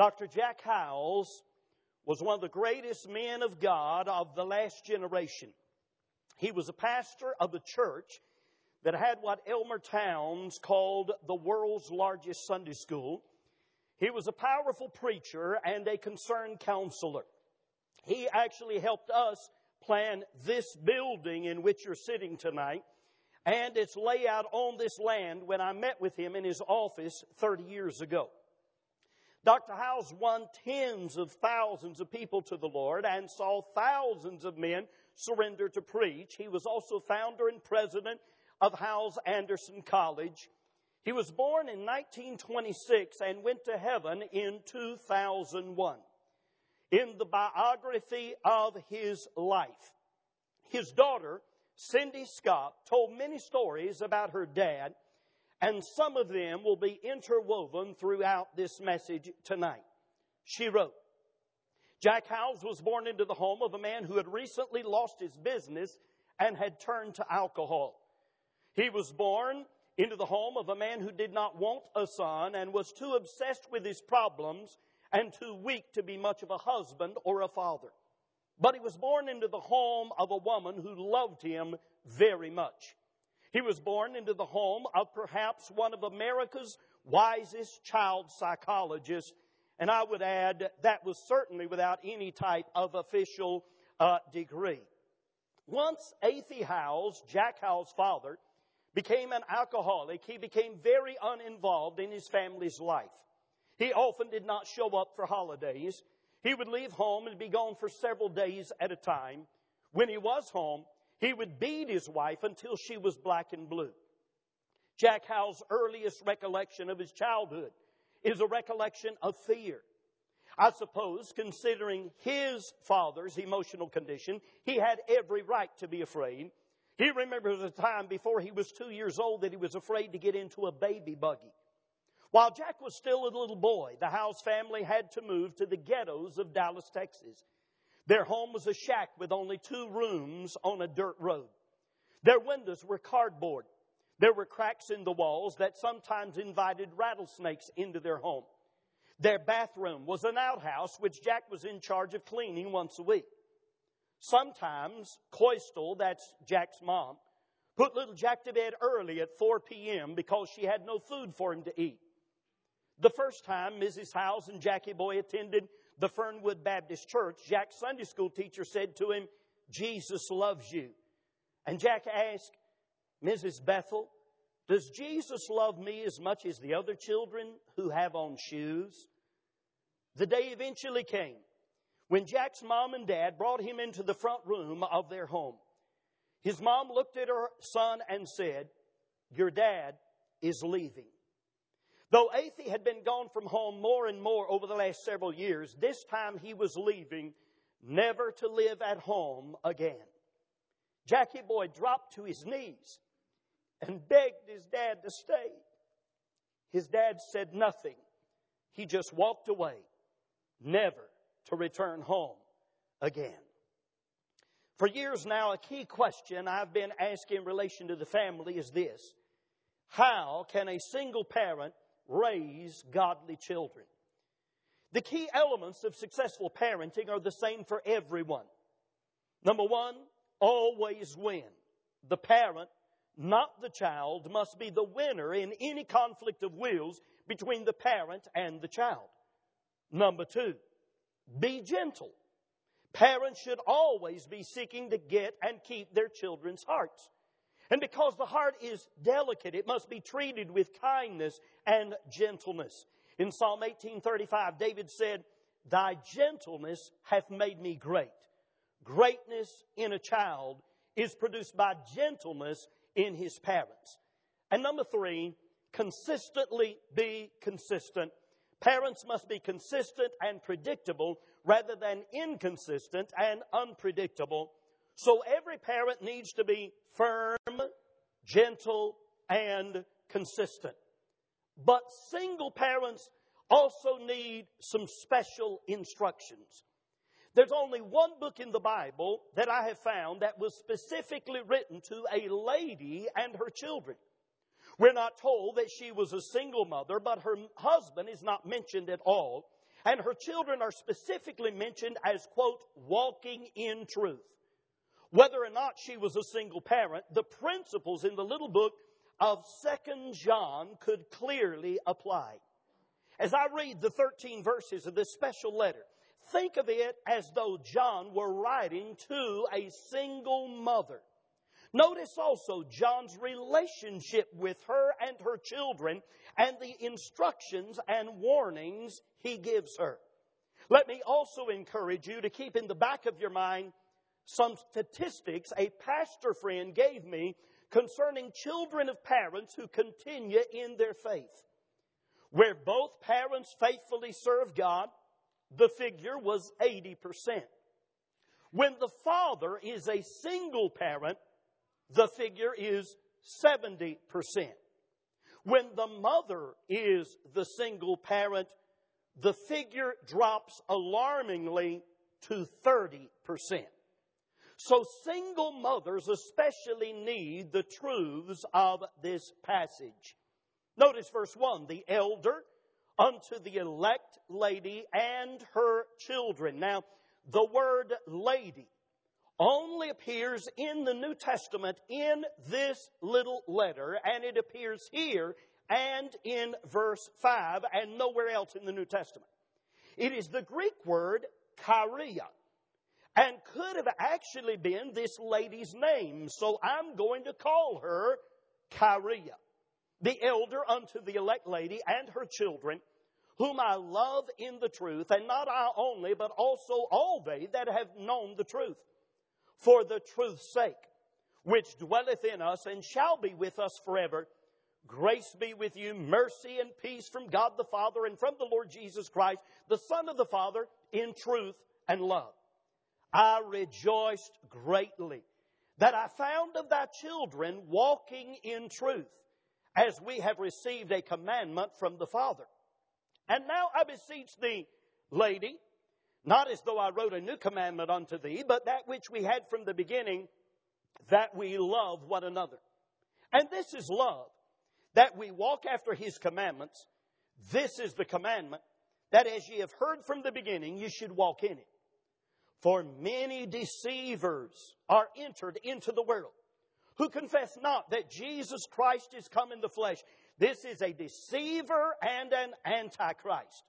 Dr. Jack Hyles was one of the greatest men of God of the last generation. He was a pastor of a church that had what Elmer Towns called the world's largest Sunday school. He was a powerful preacher and a concerned counselor. He actually helped us plan this building in which you're sitting tonight and its layout on this land when I met with him in his office 30 years ago. Dr. Hyles won tens of thousands of people to the Lord and saw thousands of men surrender to preach. He was also founder and president of Hyles-Anderson College. He was born in 1926 and went to heaven in 2001. In the biography of his life, his daughter, Cindy Scott, told many stories about her dad, and some of them will be interwoven throughout this message tonight. She wrote, Jack Hyles was born into the home of a man who had recently lost his business and had turned to alcohol. He was born into the home of a man who did not want a son and was too obsessed with his problems and too weak to be much of a husband or a father. But he was born into the home of a woman who loved him very much. He was born into the home of perhaps one of America's wisest child psychologists, and I would add that was certainly without any type of official degree. Once Athie Hyles, Jack Hyles' father, became an alcoholic, he became very uninvolved in his family's life. He often did not show up for holidays. He would leave home and be gone for several days at a time. When he was home, he would beat his wife until she was black and blue. Jack Hyles' earliest recollection of his childhood is a recollection of fear. I suppose, considering his father's emotional condition, he had every right to be afraid. He remembers a time before he was 2 years old that he was afraid to get into a baby buggy. While Jack was still a little boy, the Hyles family had to move to the ghettos of Dallas, Texas. Their home was a shack with only 2 rooms on a dirt road. Their windows were cardboard. There were cracks in the walls that sometimes invited rattlesnakes into their home. Their bathroom was an outhouse which Jack was in charge of cleaning once a week. Sometimes Coistel, that's Jack's mom, put little Jack to bed early at 4 p.m. because she had no food for him to eat. The first time Mrs. Hyles and Jackie Boy attended the Fernwood Baptist Church, Jack's Sunday school teacher said to him, Jesus loves you. And Jack asked, Mrs. Bethel, does Jesus love me as much as the other children who have on shoes? The day eventually came when Jack's mom and dad brought him into the front room of their home. His mom looked at her son and said, your dad is leaving. Though Athie had been gone from home more and more over the last several years, this time he was leaving, never to live at home again. Jackie Boy dropped to his knees and begged his dad to stay. His dad said nothing. He just walked away, never to return home again. For years now, a key question I've been asking in relation to the family is this: how can a single parent raise godly children? The key elements of successful parenting are the same for everyone. Number one, always win. The parent, not the child, must be the winner in any conflict of wills between the parent and the child. Number two, be gentle. Parents should always be seeking to get and keep their children's hearts. And because the heart is delicate, it must be treated with kindness and gentleness. In Psalm 18:35, David said, thy gentleness hath made me great. Greatness in a child is produced by gentleness in his parents. And number three, consistently be consistent. Parents must be consistent and predictable rather than inconsistent and unpredictable. So every parent needs to be firm, gentle, and consistent. But single parents also need some special instructions. There's only one book in the Bible that I have found that was specifically written to a lady and her children. We're not told that she was a single mother, but her husband is not mentioned at all. And her children are specifically mentioned as, quote, walking in truth. Whether or not she was a single parent, the principles in the little book of 2 John could clearly apply. As I read the 13 verses of this special letter, think of it as though John were writing to a single mother. Notice also John's relationship with her and her children and the instructions and warnings he gives her. Let me also encourage you to keep in the back of your mind some statistics a pastor friend gave me concerning children of parents who continue in their faith. Where both parents faithfully serve God, the figure was 80%. When the father is a single parent, the figure is 70%. When the mother is the single parent, the figure drops alarmingly to 30%. So single mothers especially need the truths of this passage. Notice verse 1, the elder unto the elect lady and her children. Now, the word lady only appears in the New Testament in this little letter, and it appears here and in verse 5 and nowhere else in the New Testament. It is the Greek word Kyria, and could have actually been this lady's name. So I'm going to call her Kyria, the elder unto the elect lady and her children, whom I love in the truth, and not I only, but also all they that have known the truth, for the truth's sake, which dwelleth in us and shall be with us forever. Grace be with you, mercy and peace from God the Father and from the Lord Jesus Christ, the Son of the Father, in truth and love. I rejoiced greatly that I found of thy children walking in truth, as we have received a commandment from the Father. And now I beseech thee, lady, not as though I wrote a new commandment unto thee, but that which we had from the beginning, that we love one another. And this is love, that we walk after his commandments. This is the commandment, that as ye have heard from the beginning, you should walk in it. For many deceivers are entered into the world, who confess not that Jesus Christ is come in the flesh. This is a deceiver and an antichrist.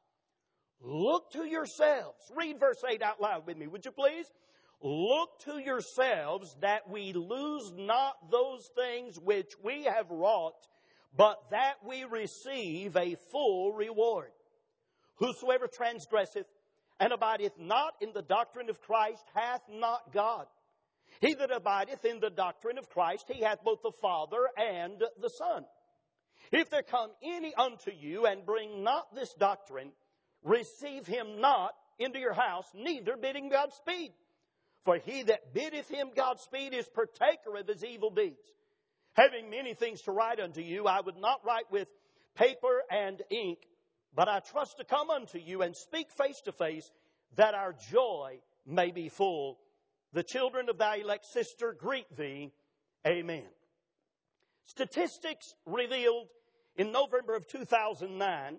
Look to yourselves. Read verse 8 out loud with me, would you please? Look to yourselves that we lose not those things which we have wrought, but that we receive a full reward. Whosoever transgresseth and abideth not in the doctrine of Christ hath not God. He that abideth in the doctrine of Christ, he hath both the Father and the Son. If there come any unto you and bring not this doctrine, receive him not into your house, neither bidding Godspeed. For he that biddeth him Godspeed is partaker of his evil deeds. Having many things to write unto you, I would not write with paper and ink, but I trust to come unto you and speak face to face, that our joy may be full. The children of thy elect sister greet thee. Amen. Statistics revealed in November of 2009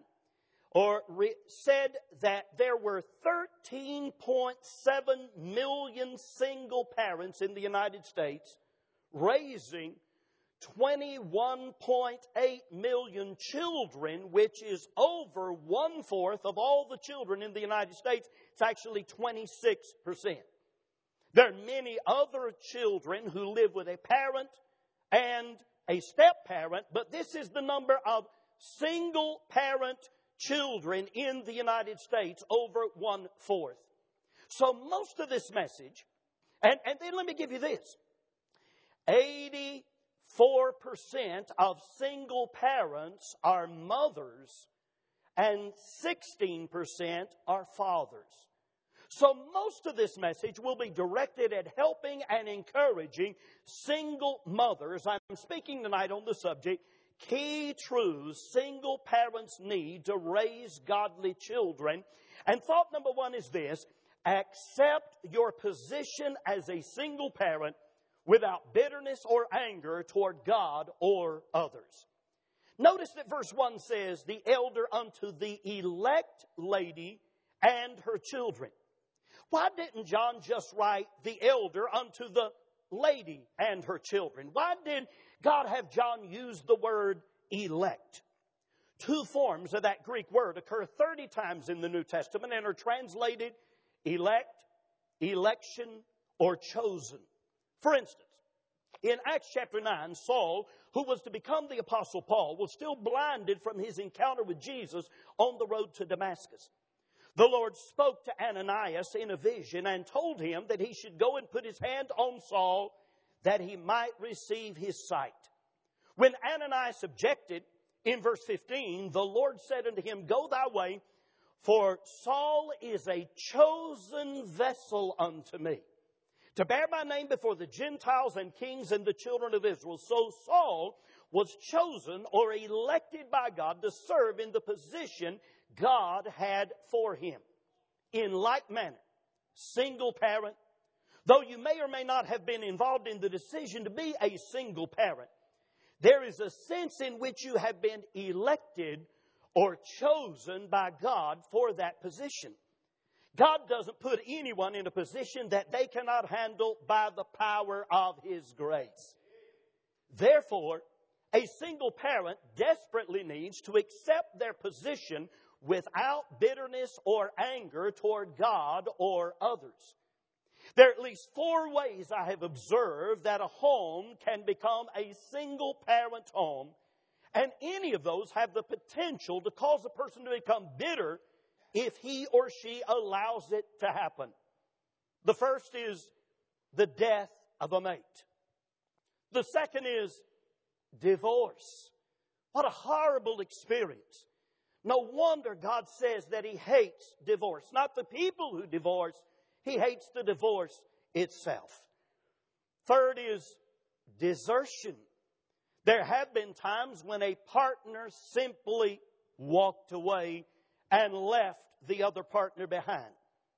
said that there were 13.7 million single parents in the United States, raising 21.8 million children, which is over 1/4 of all the children in the United States. It's actually 26%. There are many other children who live with a parent and a step-parent, but this is the number of single-parent children in the United States, over 1/4. So most of this message, and then let me give you this, 84% of single parents are mothers and 16% are fathers. So most of this message will be directed at helping and encouraging single mothers. I'm speaking tonight on the subject, key truths single parents need to raise godly children. And thought number one is this: accept your position as a single parent without bitterness or anger toward God or others. Notice that verse 1 says, the elder unto the elect lady and her children. Why didn't John just write the elder unto the lady and her children? Why did God have John use the word elect? Two forms of that Greek word occur 30 times in the New Testament and are translated elect, election, or chosen. For instance, in Acts chapter 9, Saul, who was to become the Apostle Paul, was still blinded from his encounter with Jesus on the road to Damascus. The Lord spoke to Ananias in a vision and told him that he should go and put his hand on Saul that he might receive his sight. When Ananias objected, in verse 15, the Lord said unto him, Go thy way, for Saul is a chosen vessel unto me, to bear my name before the Gentiles and kings and the children of Israel. So Saul was chosen or elected by God to serve in the position God had for him. In like manner, single parent, though you may or may not have been involved in the decision to be a single parent, there is a sense in which you have been elected or chosen by God for that position. God doesn't put anyone in a position that they cannot handle by the power of His grace. Therefore, a single parent desperately needs to accept their position without bitterness or anger toward God or others. There are at least 4 ways I have observed that a home can become a single-parent home, and any of those have the potential to cause a person to become bitter if he or she allows it to happen. The first is the death of a mate. The second is divorce. What a horrible experience. No wonder God says that He hates divorce. Not the people who divorce, He hates the divorce itself. Third is desertion. There have been times when a partner simply walked away and left the other partner behind.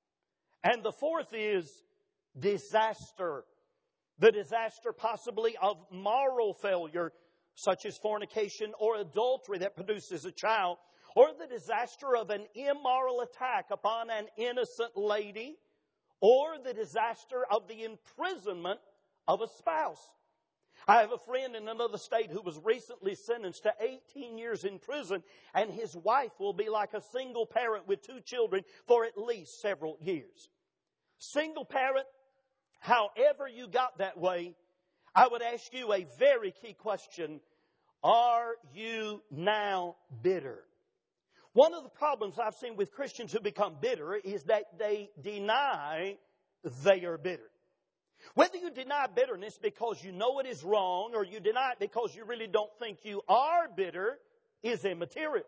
And the fourth is disaster. The disaster possibly of moral failure, such as fornication or adultery that produces a child, or the disaster of an immoral attack upon an innocent lady, or the disaster of the imprisonment of a spouse. I have a friend in another state who was recently sentenced to 18 years in prison, and his wife will be like a single parent with 2 children for at least several years. Single parent, however you got that way, I would ask you a very key question. Are you now bitter? One of the problems I've seen with Christians who become bitter is that they deny they are bitter. Whether you deny bitterness because you know it is wrong or you deny it because you really don't think you are bitter is immaterial.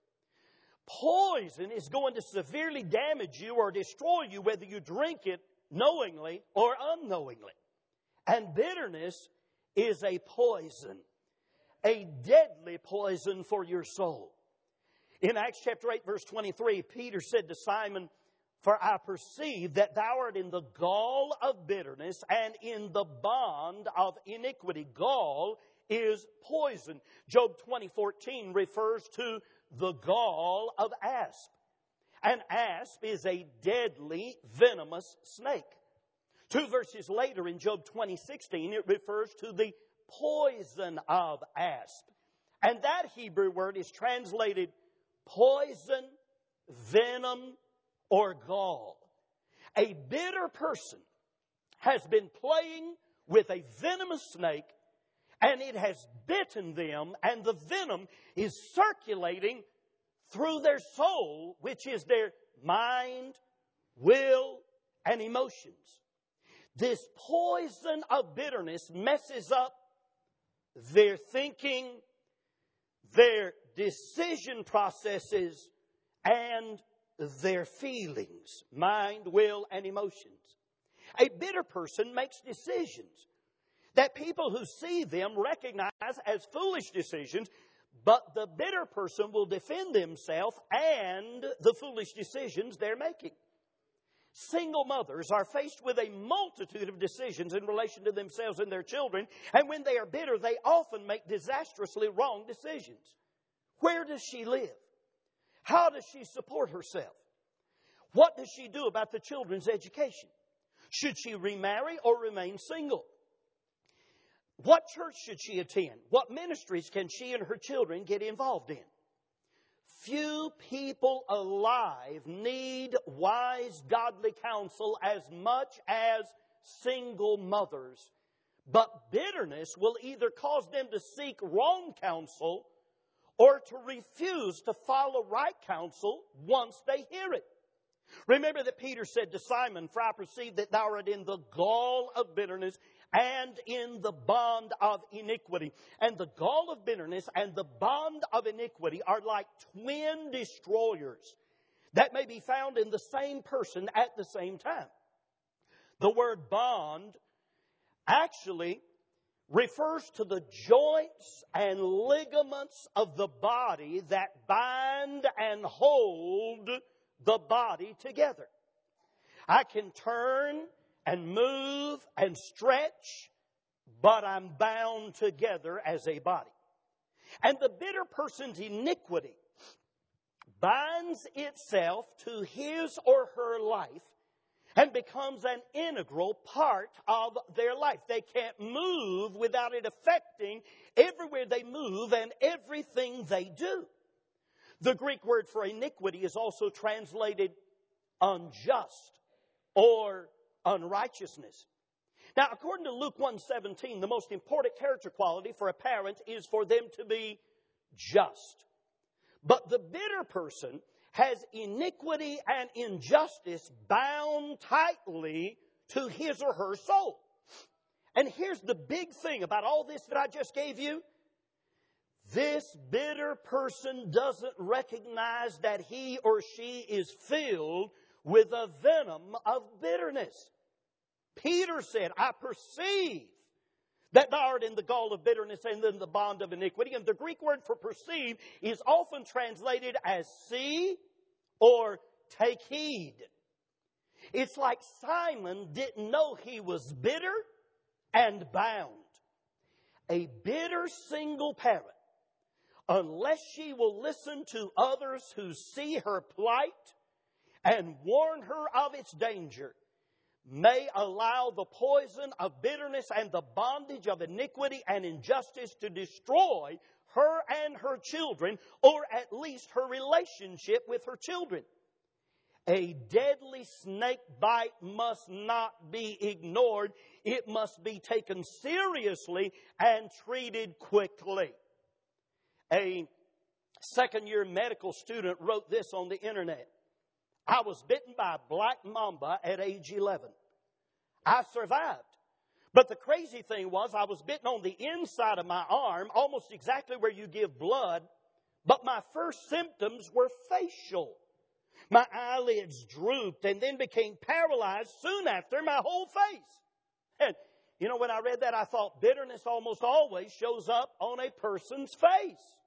Poison is going to severely damage you or destroy you whether you drink it knowingly or unknowingly. And bitterness is a poison, a deadly poison for your soul. In Acts chapter 8, verse 23, Peter said to Simon, For I perceive that thou art in the gall of bitterness and in the bond of iniquity. Gall is poison. Job 20:14 refers to the gall of asp. An asp is a deadly, venomous snake. 2 verses later in Job 20:16, it refers to the poison of asp. And that Hebrew word is translated poison, venom, or gall. A bitter person has been playing with a venomous snake, and it has bitten them, and the venom is circulating through their soul, which is their mind, will, and emotions. This poison of bitterness messes up their thinking, their decision processes, and their feelings, mind, will, and emotions. A bitter person makes decisions that people who see them recognize as foolish decisions, but the bitter person will defend themselves and the foolish decisions they're making. Single mothers are faced with a multitude of decisions in relation to themselves and their children, and when they are bitter, they often make disastrously wrong decisions. Where does she live? How does she support herself? What does she do about the children's education? Should she remarry or remain single? What church should she attend? What ministries can she and her children get involved in? Few people alive need wise, godly counsel as much as single mothers. But bitterness will either cause them to seek wrong counsel or to refuse to follow right counsel once they hear it. Remember that Peter said to Simon, "For I perceive that thou art in the gall of bitterness and in the bond of iniquity." And the gall of bitterness and the bond of iniquity are like twin destroyers that may be found in the same person at the same time. The word bond actually refers to the joints and ligaments of the body that bind and hold the body together. I can turn and move and stretch, but I'm bound together as a body. And the bitter person's iniquity binds itself to his or her life and becomes an integral part of their life. They can't move without it affecting everywhere they move and everything they do. The Greek word for iniquity is also translated unjust or unrighteousness. Now, according to Luke 1:17, the most important character quality for a parent is for them to be just. But the bitter person has iniquity and injustice bound tightly to his or her soul. And here's the big thing about all this that I just gave you. This bitter person doesn't recognize that he or she is filled with a venom of bitterness. Peter said, "I perceive that thou art in the gall of bitterness and in the bond of iniquity." And the Greek word for perceive is often translated as see or take heed. It's like Simon didn't know he was bitter and bound. A bitter single parent, unless she will listen to others who see her plight and warn her of its danger, may allow the poison of bitterness and the bondage of iniquity and injustice to destroy her and her children, or at least her relationship with her children. A deadly snake bite must not be ignored. It must be taken seriously and treated quickly. A second-year medical student wrote this on the internet. "I was bitten by a black mamba at age 11. I survived. But the crazy thing was I was bitten on the inside of my arm, almost exactly where you give blood, but my first symptoms were facial. My eyelids drooped and then became paralyzed soon after, my whole face." And, when I read that, I thought bitterness almost always shows up on a person's face.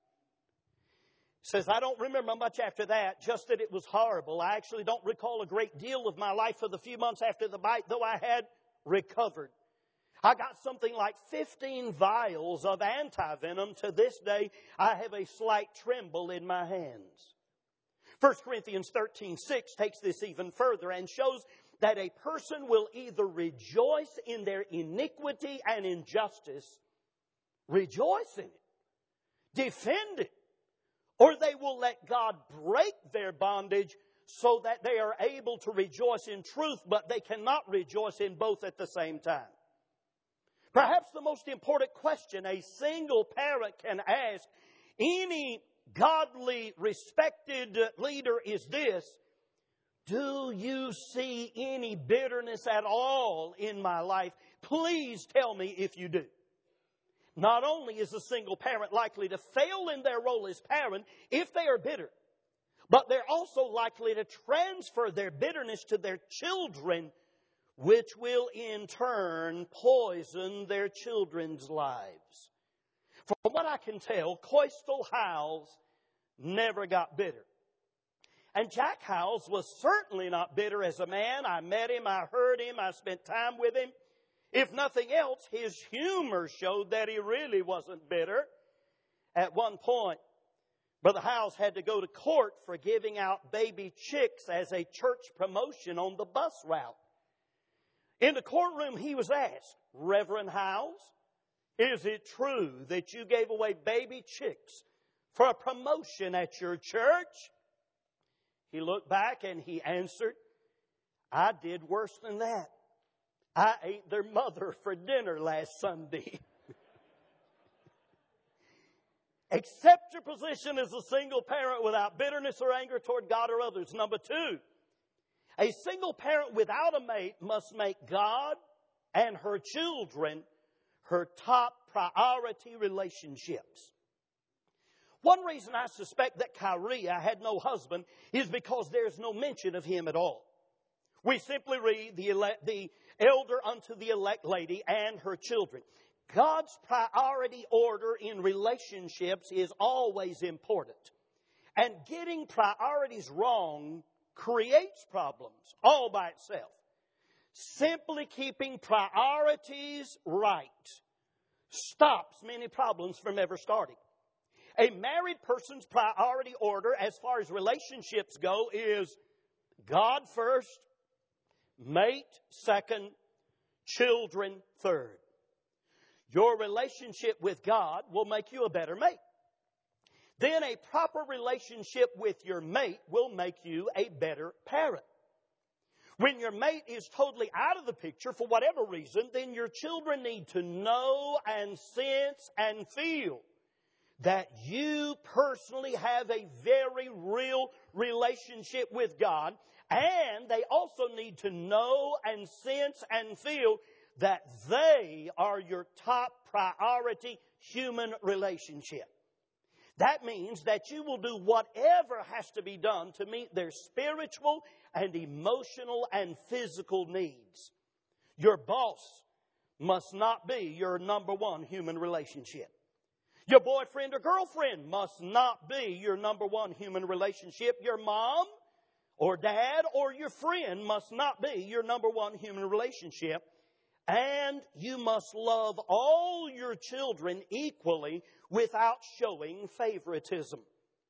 Says, "I don't remember much after that, just that it was horrible. I actually don't recall a great deal of my life for the few months after the bite, though I had recovered. I got something like 15 vials of antivenom. To this day, I have a slight tremble in my hands." 1 Corinthians 13:6 takes this even further and shows that a person will either rejoice in their iniquity and injustice, rejoice in it, defend it, or they will let God break their bondage so that they are able to rejoice in truth, but they cannot rejoice in both at the same time. Perhaps the most important question a single parent can ask any godly, respected leader is this: do you see any bitterness at all in my life? Please tell me if you do. Not only is a single parent likely to fail in their role as parent if they are bitter, but they're also likely to transfer their bitterness to their children, which will in turn poison their children's lives. From what I can tell, Coastal Howes never got bitter. And Jack Howes was certainly not bitter as a man. I met him, I heard him, I spent time with him. If nothing else, his humor showed that he really wasn't bitter at one point. Brother Howes had to go to court for giving out baby chicks as a church promotion on the bus route. In the courtroom, he was asked, Reverend Howes, is it true that you gave away baby chicks for a promotion at your church? He looked back and he answered, I did worse than that. I ate their mother for dinner last Sunday. Accept your position as a single parent without bitterness or anger toward God or others. Number 2, a single parent without a mate must make God and her children her top priority relationships. One reason I suspect that Kyria had no husband is because there's no mention of him at all. We simply read the elder unto the elect lady and her children. God's priority order in relationships is always important. And getting priorities wrong creates problems all by itself. Simply keeping priorities right stops many problems from ever starting. A married person's priority order as far as relationships go is God first, mate second, children third. Your relationship with God will make you a better mate. Then a proper relationship with your mate will make you a better parent. When your mate is totally out of the picture for whatever reason, then your children need to know and sense and feel that you personally have a very real relationship with God. And they also need to know and sense and feel that they are your top priority human relationship. That means that you will do whatever has to be done to meet their spiritual and emotional and physical needs. Your boss must not be your number one human relationship. Your boyfriend or girlfriend must not be your number one human relationship. Your mom or dad or your friend must not be your number one human relationship. And you must love all your children equally without showing favoritism.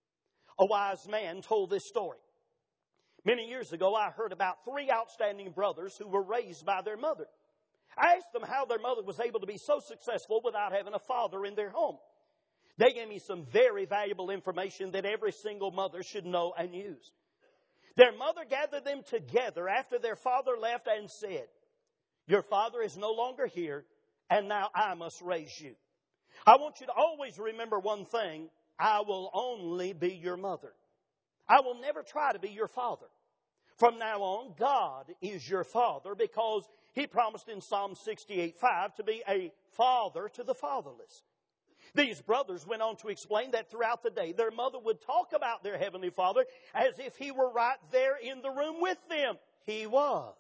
A wise man told this story. Many years ago, I heard about 3 outstanding brothers who were raised by their mother. I asked them how their mother was able to be so successful without having a father in their home. They gave me some very valuable information that every single mother should know and use. Their mother gathered them together after their father left and said, your father is no longer here, and now I must raise you. I want you to always remember one thing. I will only be your mother. I will never try to be your father. From now on, God is your father because He promised in Psalm 68:5 to be a father to the fatherless. These brothers went on to explain that throughout the day, their mother would talk about their Heavenly Father as if He were right there in the room with them. He was.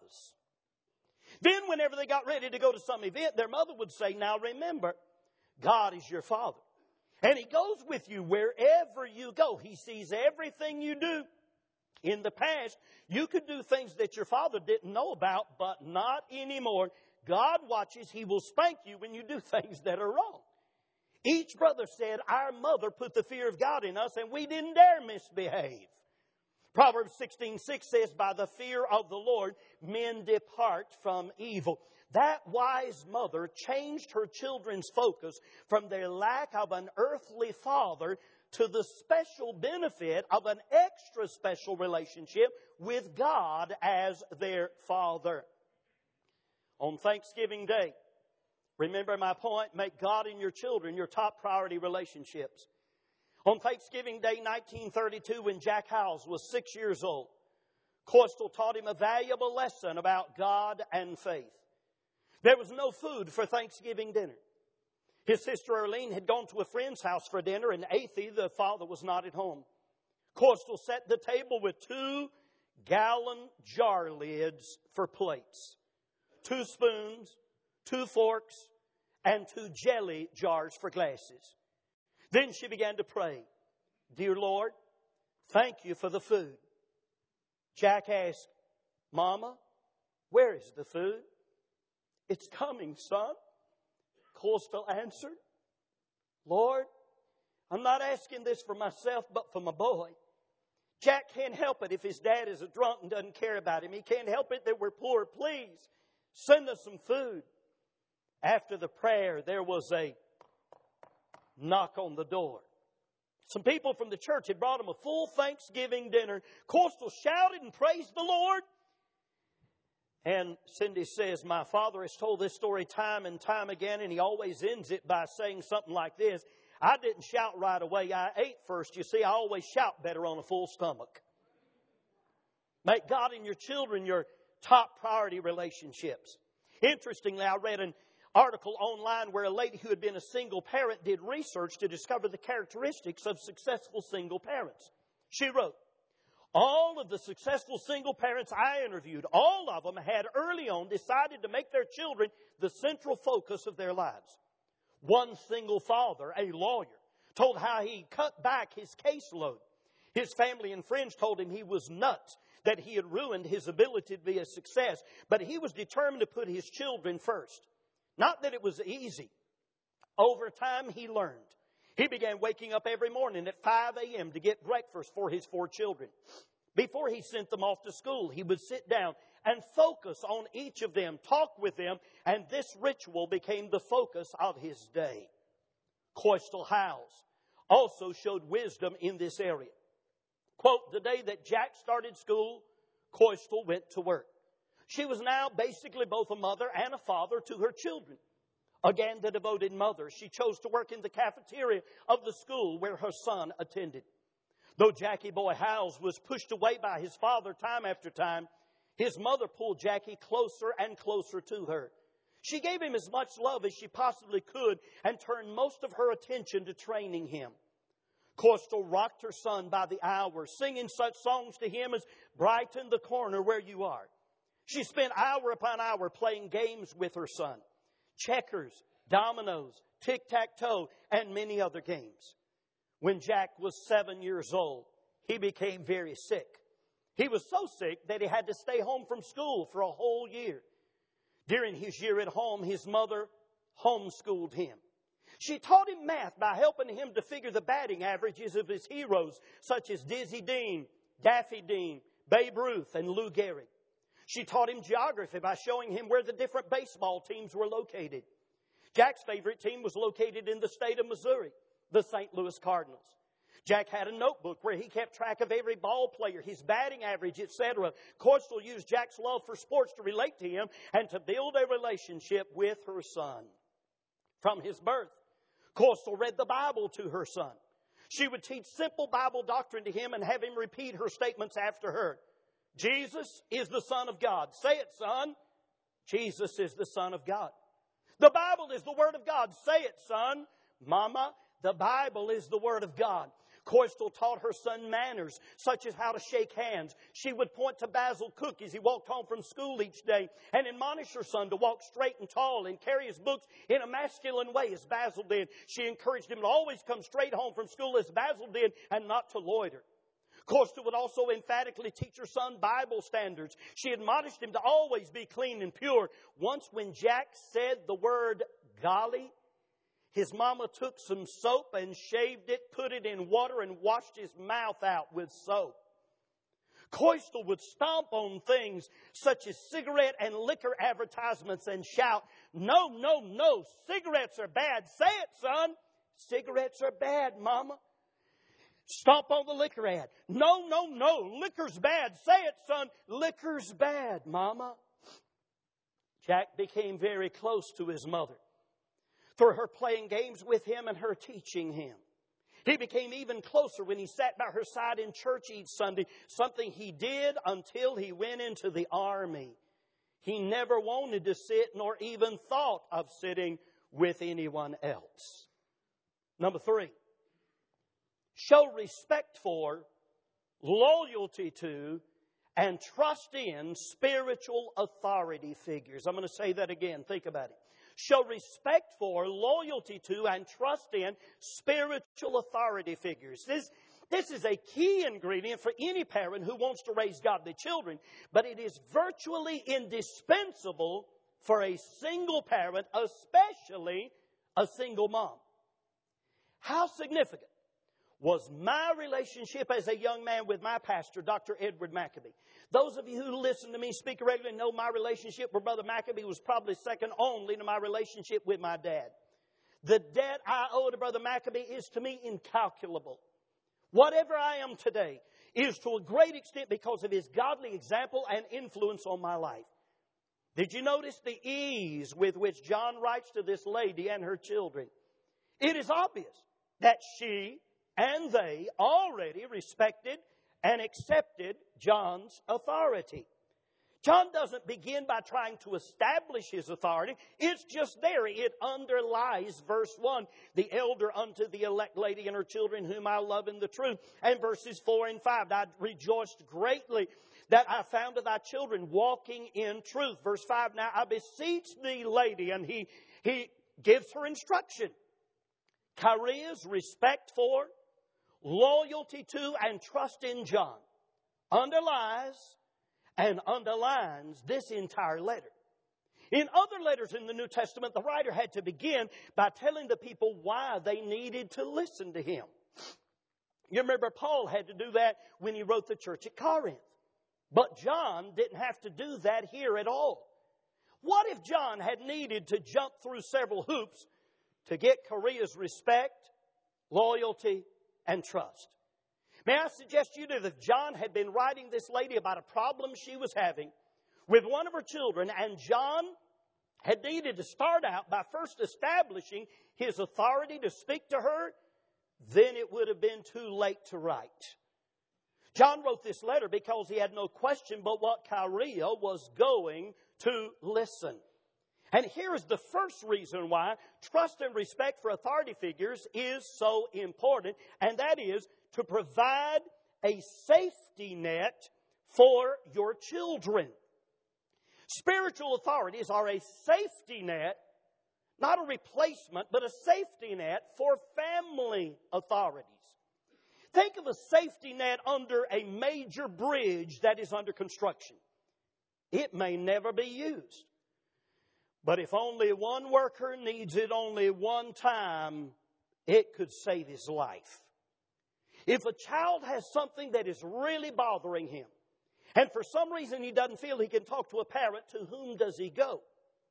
Then whenever they got ready to go to some event, their mother would say, now remember, God is your Father. And He goes with you wherever you go. He sees everything you do. In the past, you could do things that your father didn't know about, but not anymore. God watches. He will spank you when you do things that are wrong. Each brother said, our mother put the fear of God in us and we didn't dare misbehave. Proverbs 16:6 says, by the fear of the Lord, men depart from evil. That wise mother changed her children's focus from their lack of an earthly father to the special benefit of an extra special relationship with God as their Father. On Thanksgiving Day, remember my point, make God and your children your top priority relationships. On Thanksgiving Day 1932, when Jack Howes was 6 years old, Coastal taught him a valuable lesson about God and faith. There was no food for Thanksgiving dinner. His sister Earlene had gone to a friend's house for dinner, and Athie, the father, was not at home. Coastal set the table with 2-gallon jar lids for plates, 2 spoons, 2 forks, and 2 jelly jars for glasses. Then she began to pray, dear Lord, thank you for the food. Jack asked, Mama, where is the food? It's coming, son. Coastal answered, Lord, I'm not asking this for myself, but for my boy. Jack can't help it if his dad is a drunk and doesn't care about him. He can't help it that we're poor. Please, send us some food. After the prayer, there was a knock on the door. Some people from the church had brought him a full Thanksgiving dinner. Coastal shouted and praised the Lord. And Cindy says, my father has told this story time and time again, and he always ends it by saying something like this. I didn't shout right away. I ate first. You see, I always shout better on a full stomach. Make God and your children your top priority relationships. Interestingly, I read an article online where a lady who had been a single parent did research to discover the characteristics of successful single parents. She wrote, all of the successful single parents I interviewed, all of them had early on decided to make their children the central focus of their lives. One single father, a lawyer, told how he cut back his caseload. His family and friends told him he was nuts, that he had ruined his ability to be a success. But he was determined to put his children first. Not that it was easy. Over time, he learned. He began waking up every morning at 5 a.m. to get breakfast for his 4 children. Before he sent them off to school, he would sit down and focus on each of them, talk with them, and this ritual became the focus of his day. Coastal Howes also showed wisdom in this area. Quote, the day that Jack started school, Coastal went to work. She was now basically both a mother and a father to her children. Again, the devoted mother, she chose to work in the cafeteria of the school where her son attended. Though Jackie Boy Howes was pushed away by his father time after time, his mother pulled Jackie closer and closer to her. She gave him as much love as she possibly could and turned most of her attention to training him. Coastal rocked her son by the hour, singing such songs to him as Brighten the Corner Where You Are. She spent hour upon hour playing games with her son. Checkers, dominoes, tic-tac-toe, and many other games. When Jack was 7 years old, he became very sick. He was so sick that he had to stay home from school for a whole year. During his year at home, his mother homeschooled him. She taught him math by helping him to figure the batting averages of his heroes, such as Dizzy Dean, Daffy Dean, Babe Ruth, and Lou Gehrig. She taught him geography by showing him where the different baseball teams were located. Jack's favorite team was located in the state of Missouri, the St. Louis Cardinals. Jack had a notebook where he kept track of every ball player, his batting average, etc. Coastal used Jack's love for sports to relate to him and to build a relationship with her son. From his birth, Coastal read the Bible to her son. She would teach simple Bible doctrine to him and have him repeat her statements after her. Jesus is the Son of God. Say it, son. Jesus is the Son of God. The Bible is the Word of God. Say it, son. Mama, the Bible is the Word of God. Coastal taught her son manners, such as how to shake hands. She would point to Basil Cook as he walked home from school each day and admonish her son to walk straight and tall and carry his books in a masculine way as Basil did. She encouraged him to always come straight home from school as Basil did and not to loiter. Coastal would also emphatically teach her son Bible standards. She admonished him to always be clean and pure. Once when Jack said the word golly, his mama took some soap and shaved it, put it in water, and washed his mouth out with soap. Coastal would stomp on things such as cigarette and liquor advertisements and shout, no, no, no, cigarettes are bad. Say it, son. Cigarettes are bad, Mama. Stomp on the liquor ad. No, no, no, liquor's bad. Say it, son. Liquor's bad, Mama. Jack became very close to his mother through her playing games with him and her teaching him. He became even closer when he sat by her side in church each Sunday, something he did until he went into the army. He never wanted to sit nor even thought of sitting with anyone else. Number 3, show respect for, loyalty to, and trust in spiritual authority figures. I'm going to say that again. Think about it. Show respect for, loyalty to, and trust in spiritual authority figures. This is a key ingredient for any parent who wants to raise godly children, but it is virtually indispensable for a single parent, especially a single mom. How significant was my relationship as a young man with my pastor, Dr. Edward Maccabee. Those of you who listen to me speak regularly know my relationship with Brother Maccabee was probably second only to my relationship with my dad. The debt I owe to Brother Maccabee is to me incalculable. Whatever I am today is to a great extent because of his godly example and influence on my life. Did you notice the ease with which John writes to this lady and her children? It is obvious that she and they already respected and accepted John's authority. John doesn't begin by trying to establish his authority. It's just there. It underlies verse 1, the elder unto the elect lady and her children whom I love in the truth. And verses 4 and 5, I rejoiced greatly that I found thy children walking in truth. Verse 5, now I beseech thee, lady, and he gives her instruction. Charis, respect for, loyalty to, and trust in John underlies and underlines this entire letter. In other letters in the New Testament, the writer had to begin by telling the people why they needed to listen to him. You remember Paul had to do that when he wrote the church at Corinth. But John didn't have to do that here at all. What if John had needed to jump through several hoops to get Charis' respect, loyalty, and trust? May I suggest to you that if John had been writing this lady about a problem she was having with one of her children, and John had needed to start out by first establishing his authority to speak to her, then it would have been too late to write. John wrote this letter because he had no question but what Charis was going to listen. And here is the first reason why trust and respect for authority figures is so important, and that is to provide a safety net for your children. Spiritual authorities are a safety net, not a replacement, but a safety net for family authorities. Think of a safety net under a major bridge that is under construction. It may never be used. But if only one worker needs it only one time, it could save his life. If a child has something that is really bothering him, and for some reason he doesn't feel he can talk to a parent, to whom does he go?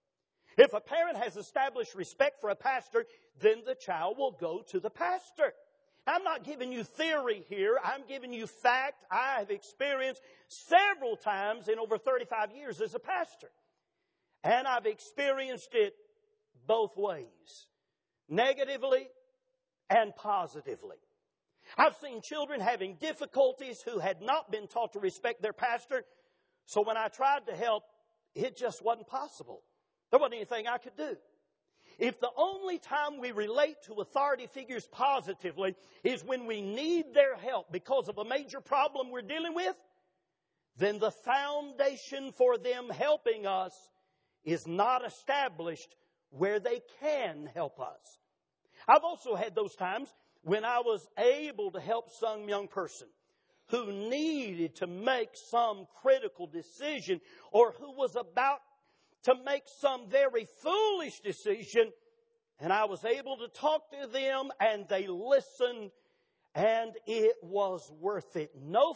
If a parent has established respect for a pastor, then the child will go to the pastor. I'm not giving you theory here. I'm giving you fact I have experienced several times in over 35 years as a pastor. And I've experienced it both ways, negatively and positively. I've seen children having difficulties who had not been taught to respect their pastor. So when I tried to help, it just wasn't possible. There wasn't anything I could do. If the only time we relate to authority figures positively is when we need their help because of a major problem we're dealing with, then the foundation for them helping us is not established where they can help us. I've also had those times when I was able to help some young person who needed to make some critical decision or who was about to make some very foolish decision, and I was able to talk to them and they listened, and it was worth it. No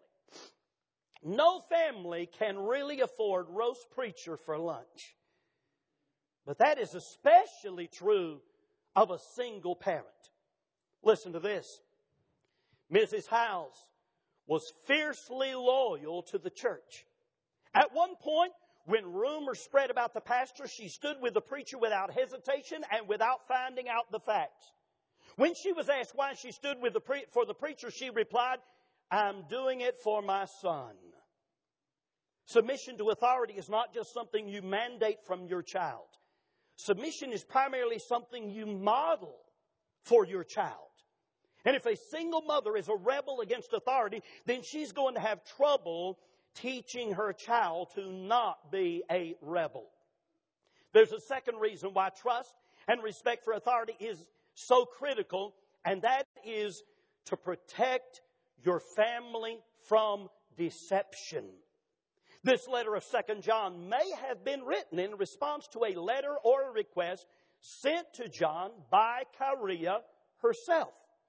family can really afford roast preacher for lunch. But that is especially true of a single parent. Listen to this. Mrs. Howes was fiercely loyal to the church. At one point, when rumors spread about the pastor, she stood with the preacher without hesitation and without finding out the facts. When she was asked why she stood with for the preacher, she replied, "I'm doing it for my son." Submission to authority is not just something you mandate from your child. Submission is primarily something you model for your child. And if a single mother is a rebel against authority, then she's going to have trouble teaching her child to not be a rebel. There's a second reason why trust and respect for authority is so critical, and that is to protect your family from deception. This letter of 2 John may have been written in response to a letter or a request sent to John by Charis herself.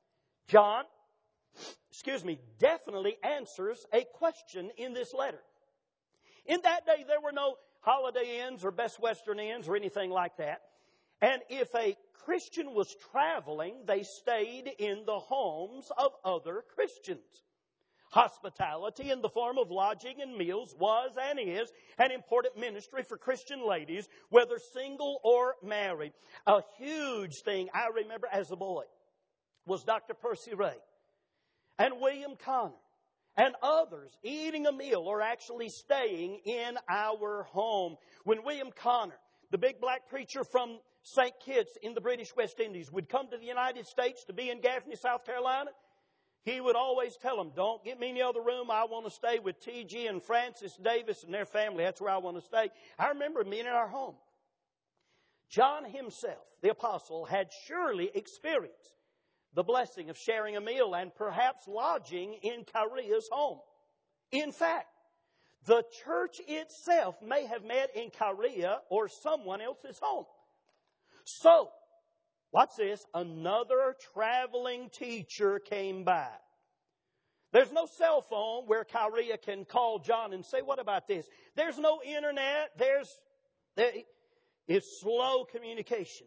John, definitely answers a question in this letter. In that day, there were no Holiday Inns or Best Western Inns or anything like that. And if a Christian was traveling, they stayed in the homes of other Christians. Hospitality in the form of lodging and meals was and is an important ministry for Christian ladies, whether single or married. A huge thing I remember as a boy was Dr. Percy Ray and William Connor and others eating a meal or actually staying in our home. When William Connor, the big black preacher from St. Kitts in the British West Indies, would come to the United States to be in Gaffney, South Carolina, he would always tell them, don't get me any other room. I want to stay with T.G. and Francis Davis and their family. That's where I want to stay. I remember being in our home. John himself, the apostle, had surely experienced the blessing of sharing a meal and perhaps lodging in Carea's home. In fact, the church itself may have met in Carea or someone else's home. So, watch this, another traveling teacher came by. There's no cell phone where Carea can call John and say, what about this? There's no internet. It's slow communication.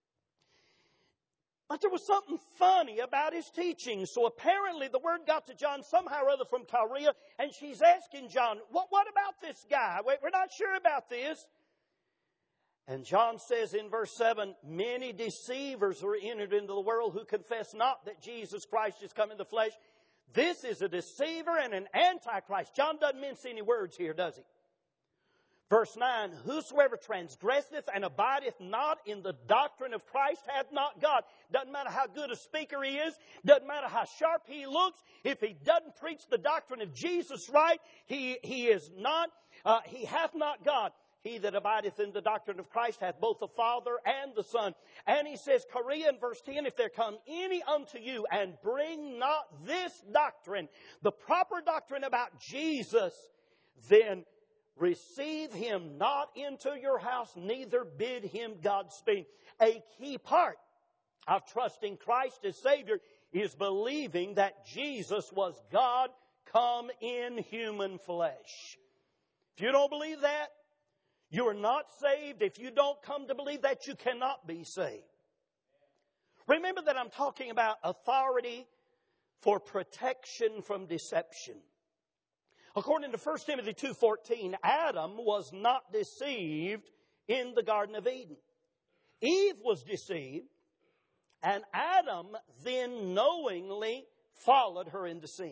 But there was something funny about his teaching. So apparently the word got to John somehow or other from Carea, and she's asking John, what about this guy? We're not sure about this. And John says in verse 7, many deceivers are entered into the world who confess not that Jesus Christ is come in the flesh. This is a deceiver and an antichrist. John doesn't mince any words here, does he? Verse 9, whosoever transgresseth and abideth not in the doctrine of Christ hath not God. Doesn't matter how good a speaker he is. Doesn't matter how sharp he looks. If he doesn't preach the doctrine of Jesus right, he hath not God. He that abideth in the doctrine of Christ hath both the Father and the Son. And he says, Carea in verse 10, if there come any unto you and bring not this doctrine, the proper doctrine about Jesus, then receive him not into your house, neither bid him Godspeed. A key part of trusting Christ as Savior is believing that Jesus was God come in human flesh. If you don't believe that, you are not saved. If you don't come to believe that, you cannot be saved. Remember that I'm talking about authority for protection from deception. According to 1 Timothy 2:14, Adam was not deceived in the Garden of Eden. Eve was deceived, and Adam then knowingly followed her into sin.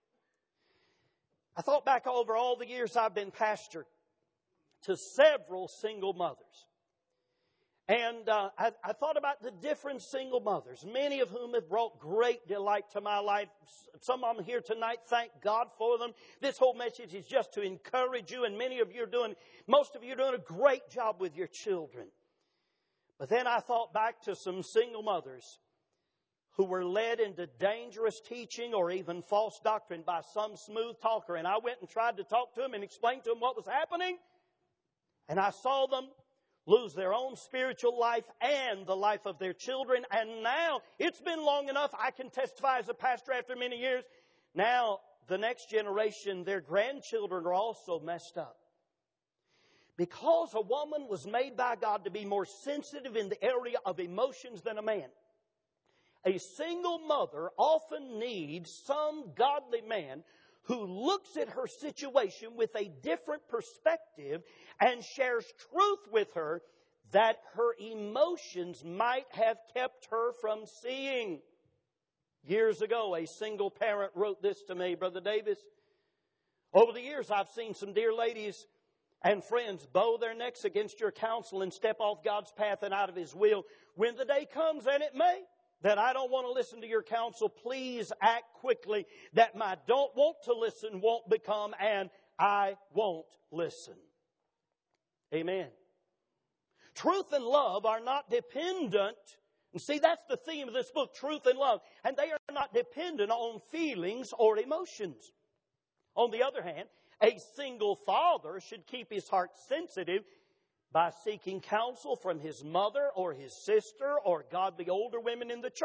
I thought back over all the years I've been pastor to several single mothers. And I thought about the different single mothers, many of whom have brought great delight to my life. Some of them here tonight, thank God for them. This whole message is just to encourage you, and most of you are doing a great job with your children. But then I thought back to some single mothers who were led into dangerous teaching or even false doctrine by some smooth talker. And I went and tried to talk to them and explain to them what was happening. And I saw them lose their own spiritual life and the life of their children. And now, it's been long enough, I can testify as a pastor after many years. Now, the next generation, their grandchildren are also messed up. Because a woman was made by God to be more sensitive in the area of emotions than a man, a single mother often needs some godly man who looks at her situation with a different perspective and shares truth with her that her emotions might have kept her from seeing. Years ago, a single parent wrote this to me, Brother Davis. Over the years, I've seen some dear ladies and friends bow their necks against your counsel and step off God's path and out of His will. When the day comes, and it may, that I don't want to listen to your counsel, please act quickly that my don't want to listen won't become an I won't listen. Amen. Truth and love are not dependent. And see, that's the theme of this book, truth and love. And they are not dependent on feelings or emotions. On the other hand, a single father should keep his heart sensitive by seeking counsel from his mother or his sister or godly older women in the church.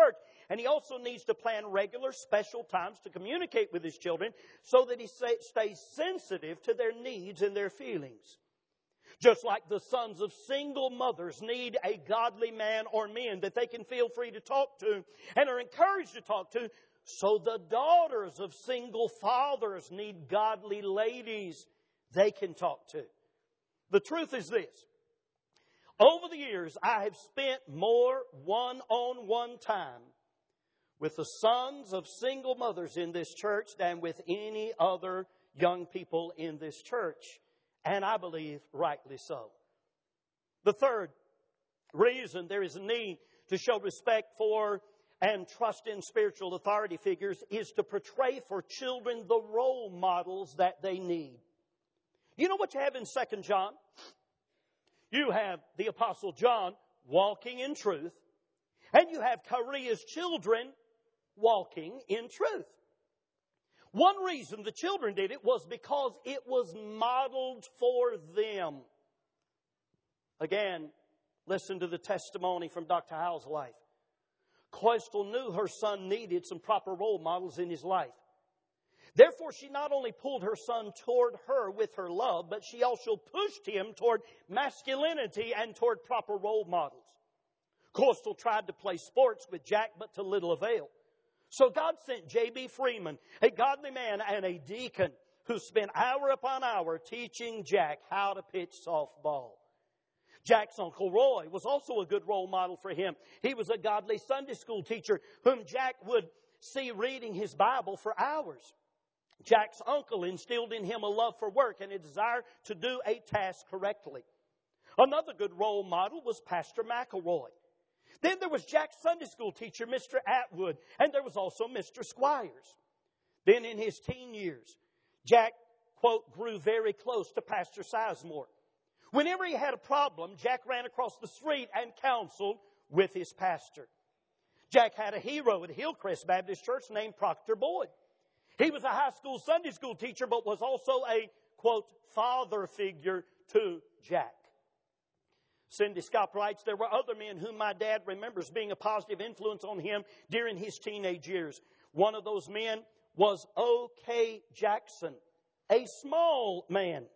And he also needs to plan regular special times to communicate with his children so that he stays sensitive to their needs and their feelings. Just like the sons of single mothers need a godly man or men that they can feel free to talk to and are encouraged to talk to, so the daughters of single fathers need godly ladies they can talk to. The truth is this. Over the years, I have spent more one-on-one time with the sons of single mothers in this church than with any other young people in this church. And I believe rightly so. The third reason there is a need to show respect for and trust in spiritual authority figures is to portray for children the role models that they need. You know what you have in 2 John? You have the Apostle John walking in truth, and you have Korea's children walking in truth. One reason the children did it was because it was modeled for them. Again, listen to the testimony from Dr. Howe's life. Coastal knew her son needed some proper role models in his life. Therefore, she not only pulled her son toward her with her love, but she also pushed him toward masculinity and toward proper role models. Coastal tried to play sports with Jack, but to little avail. So God sent J.B. Freeman, a godly man and a deacon, who spent hour upon hour teaching Jack how to pitch softball. Jack's Uncle Roy was also a good role model for him. He was a godly Sunday school teacher whom Jack would see reading his Bible for hours. Jack's uncle instilled in him a love for work and a desire to do a task correctly. Another good role model was Pastor McElroy. Then there was Jack's Sunday school teacher, Mr. Atwood, and there was also Mr. Squires. Then in his teen years, Jack, quote, grew very close to Pastor Sizemore. Whenever he had a problem, Jack ran across the street and counseled with his pastor. Jack had a hero at Hillcrest Baptist Church named Proctor Boyd. He was a high school Sunday school teacher, but was also a, quote, father figure to Jack. Cindy Scott writes, there were other men whom my dad remembers being a positive influence on him during his teenage years. One of those men was O.K. Jackson, a small man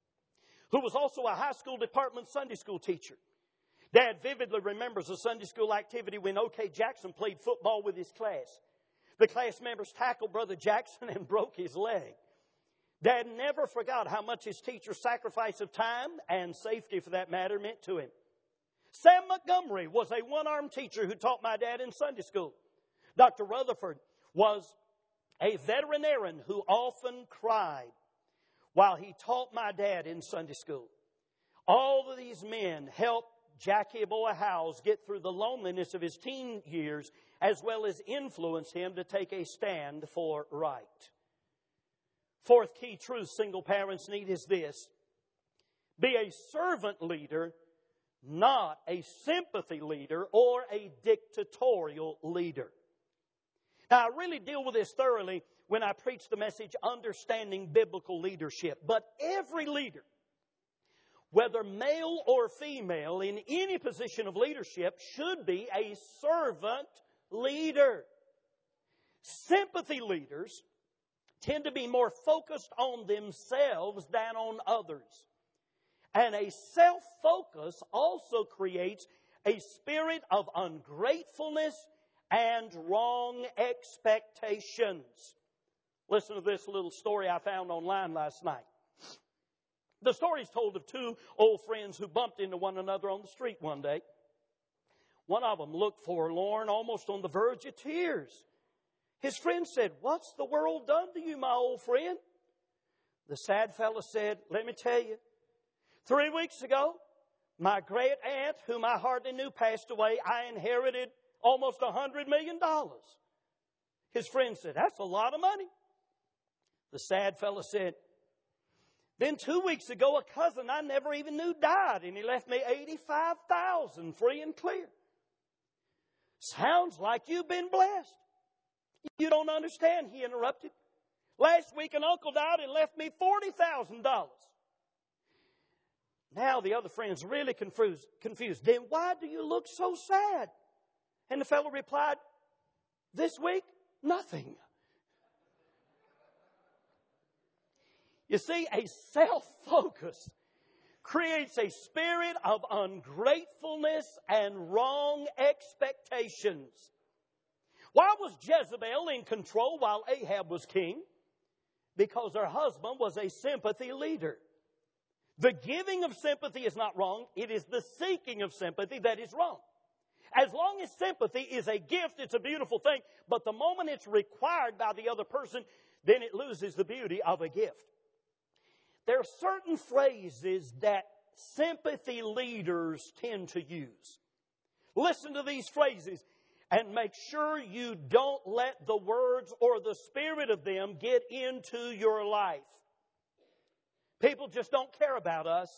who was also a high school department Sunday school teacher. Dad vividly remembers a Sunday school activity when O.K. Jackson played football with his class. The class members tackled Brother Jackson and broke his leg. Dad never forgot how much his teacher's sacrifice of time and safety, for that matter, meant to him. Sam Montgomery was a one-armed teacher who taught my dad in Sunday school. Dr. Rutherford was a veterinarian who often cried while he taught my dad in Sunday school. All of these men helped Jackie Boy Howes get through the loneliness of his teen years, as well as influence him to take a stand for right. Fourth key truth single parents need is this: be a servant leader, not a sympathy leader or a dictatorial leader. Now, I really deal with this thoroughly when I preach the message, Understanding Biblical Leadership. But every leader, whether male or female, in any position of leadership, should be a servant leader. Sympathy leaders tend to be more focused on themselves than on others. And a self-focus also creates a spirit of ungratefulness and wrong expectations. Listen to this little story I found online last night. The story is told of two old friends who bumped into one another on the street one day. One of them looked forlorn, almost on the verge of tears. His friend said, "What's the world done to you, my old friend?" The sad fellow said, "Let me tell you. 3 weeks ago, my great aunt, whom I hardly knew, passed away. I inherited almost $100 million. His friend said, "That's a lot of money." The sad fellow said, "Then 2 weeks ago, a cousin I never even knew died, and he left me $85,000 free and clear." "Sounds like you've been blessed." "You don't understand," he interrupted. "Last week an uncle died and left me $40,000. Now the other friend's really confused. "Then why do you look so sad?" And the fellow replied, This week, nothing. You see, a self-focus creates a spirit of ungratefulness and wrong expectations. Why was Jezebel in control while Ahab was king? Because her husband was a sympathy leader. The giving of sympathy is not wrong. It is the seeking of sympathy that is wrong. As long as sympathy is a gift, it's a beautiful thing. But the moment it's required by the other person, then it loses the beauty of a gift. There are certain phrases that sympathy leaders tend to use. Listen to these phrases and make sure you don't let the words or the spirit of them get into your life. People just don't care about us.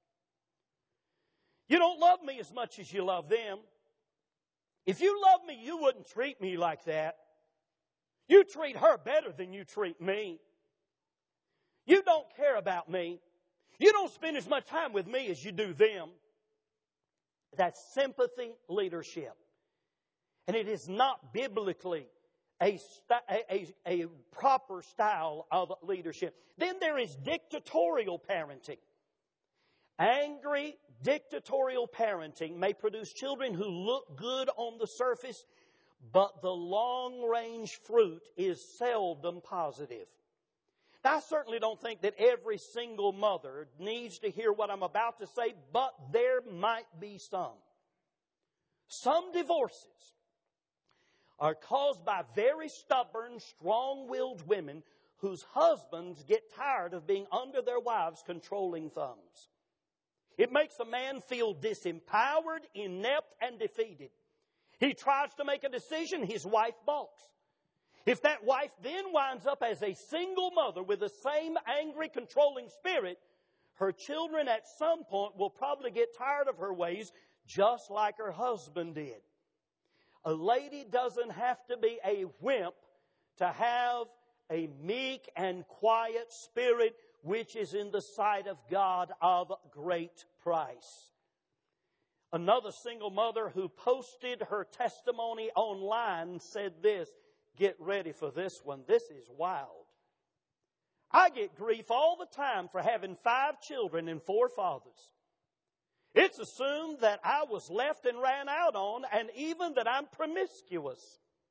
You don't love me as much as you love them. If you love me, you wouldn't treat me like that. You treat her better than you treat me. You don't care about me. You don't spend as much time with me as you do them. That's sympathy leadership. And it is not biblically a proper style of leadership. Then there is dictatorial parenting. Angry, dictatorial parenting may produce children who look good on the surface, but the long-range fruit is seldom positive. Now, I certainly don't think that every single mother needs to hear what I'm about to say, but there might be some. Some divorces are caused by very stubborn, strong-willed women whose husbands get tired of being under their wives' controlling thumbs. It makes a man feel disempowered, inept, and defeated. He tries to make a decision, his wife balks. If that wife then winds up as a single mother with the same angry, controlling spirit, her children at some point will probably get tired of her ways just like her husband did. A lady doesn't have to be a wimp to have a meek and quiet spirit, which is in the sight of God of great price. Another single mother who posted her testimony online said this. Get ready for this one. This is wild. I get grief all the time for having 5 children and 4 fathers. It's assumed that I was left and ran out on, and even that I'm promiscuous.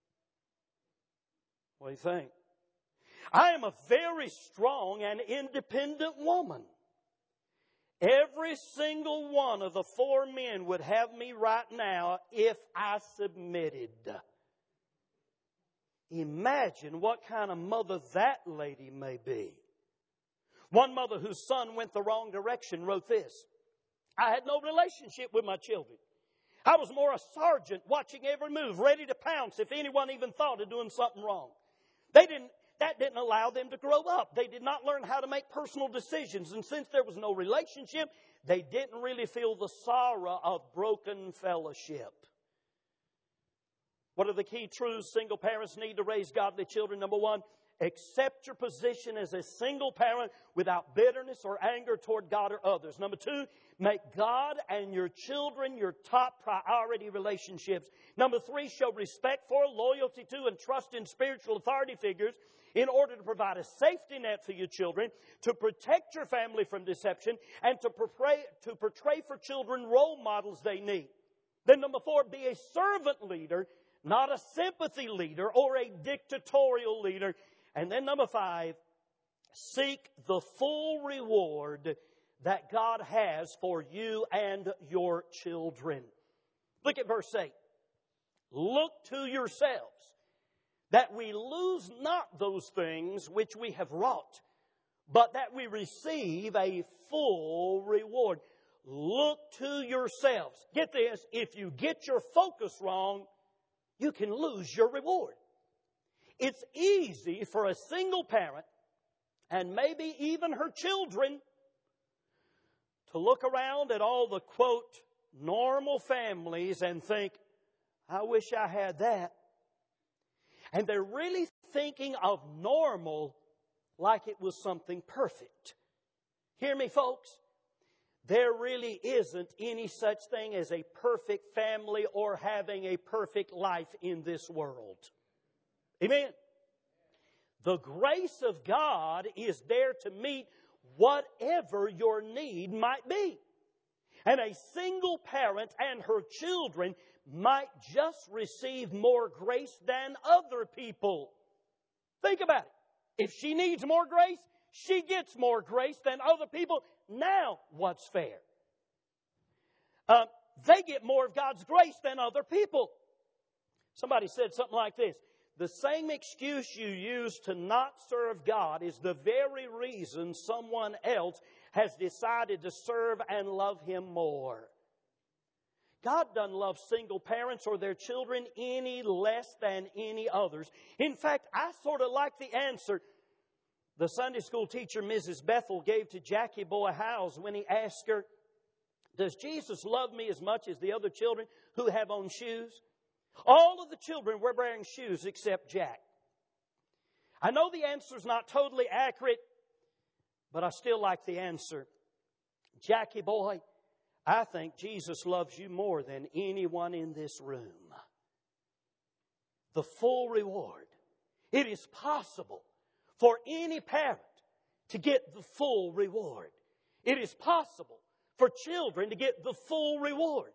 What do you think? I am a very strong and independent woman. Every single one of the 4 men would have me right now if I submitted. Imagine what kind of mother that lady may be. One mother whose son went the wrong direction wrote this. I had no relationship with my children. I was more a sergeant watching every move, ready to pounce if anyone even thought of doing something wrong. That didn't allow them to grow up. They did not learn how to make personal decisions. And since there was no relationship, they didn't really feel the sorrow of broken fellowship. What are the key truths single parents need to raise godly children? Number 1, accept your position as a single parent without bitterness or anger toward God or others. Number 2, make God and your children your top priority relationships. Number 3, show respect for, loyalty to, and trust in spiritual authority figures in order to provide a safety net for your children, to protect your family from deception, and to portray for children role models they need. Then number 4, be a servant leader, not a sympathy leader or a dictatorial leader. And then number 5, seek the full reward that God has for you and your children. Look at verse 8. Look to yourselves that we lose not those things which we have wrought, but that we receive a full reward. Look to yourselves. Get this, if you get your focus wrong, you can lose your reward. It's easy for a single parent, and maybe even her children, to look around at all the, quote, normal families and think, I wish I had that. And they're really thinking of normal like it was something perfect. Hear me, folks? There really isn't any such thing as a perfect family or having a perfect life in this world. Amen. The grace of God is there to meet whatever your need might be. And a single parent and her children might just receive more grace than other people. Think about it. If she needs more grace, she gets more grace than other people. Now, what's fair? They get more of God's grace than other people. Somebody said something like this: the same excuse you use to not serve God is the very reason someone else has decided to serve and love Him more. God doesn't love single parents or their children any less than any others. In fact, I sort of like the answer the Sunday school teacher, Mrs. Bethel, gave to Jackie Boy Howes when he asked her, does Jesus love me as much as the other children who have on shoes? All of the children were wearing shoes except Jack. I know the answer is not totally accurate, but I still like the answer. Jackie boy, I think Jesus loves you more than anyone in this room. The full reward. It is possible for any parent to get the full reward. It is possible for children to get the full reward.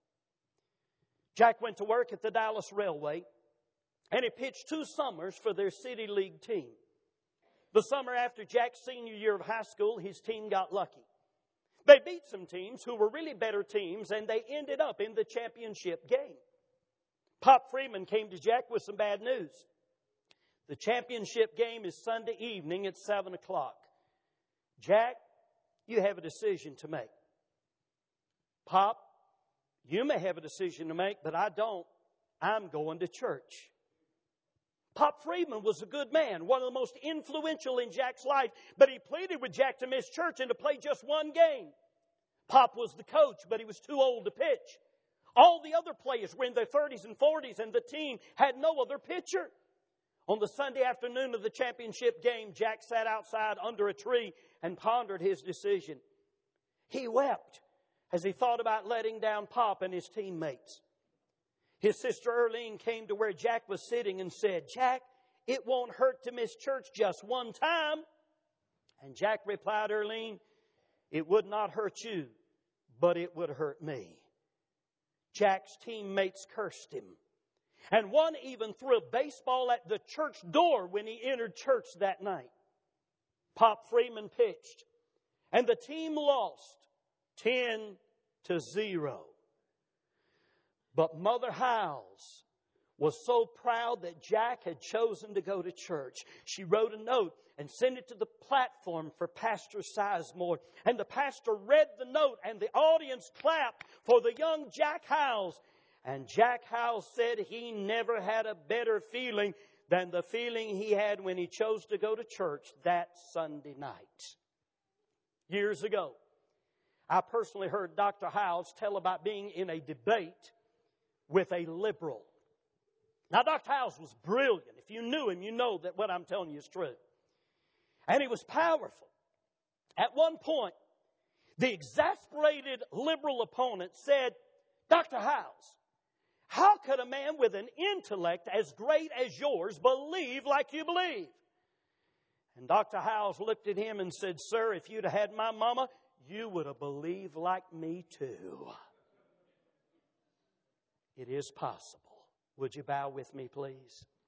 Jack went to work at the Dallas Railway, and he pitched 2 summers for their City League team. The summer after Jack's senior year of high school, his team got lucky. They beat some teams who were really better teams, and they ended up in the championship game. Pop Freeman came to Jack with some bad news. The championship game is Sunday evening at 7 o'clock. Jack, you have a decision to make. Pop, you may have a decision to make, but I don't. I'm going to church. Pop Freeman was a good man, one of the most influential in Jack's life, but he pleaded with Jack to miss church and to play just one game. Pop was the coach, but he was too old to pitch. All the other players were in their 30s and 40s, and the team had no other pitcher. On the Sunday afternoon of the championship game, Jack sat outside under a tree and pondered his decision. He wept as he thought about letting down Pop and his teammates. His sister Earlene came to where Jack was sitting and said, Jack, it won't hurt to miss church just one time. And Jack replied, Earlene, it would not hurt you, but it would hurt me. Jack's teammates cursed him. And one even threw a baseball at the church door when he entered church that night. Pop Freeman pitched, and the team lost 10-0. But Mother Howes was so proud that Jack had chosen to go to church. She wrote a note and sent it to the platform for Pastor Sizemore. And the pastor read the note, and the audience clapped for the young Jack Howes. And Jack Howes said he never had a better feeling than the feeling he had when he chose to go to church that Sunday night. Years ago, I personally heard Dr. Howes tell about being in a debate with a liberal. Now, Dr. Howes was brilliant. If you knew him, you know that what I'm telling you is true. And he was powerful. At one point, the exasperated liberal opponent said, Dr. Howes, how could a man with an intellect as great as yours believe like you believe? And Dr. Howes looked at him and said, Sir, if you'd have had my mama, you would have believed like me too. It is possible. Would you bow with me, please?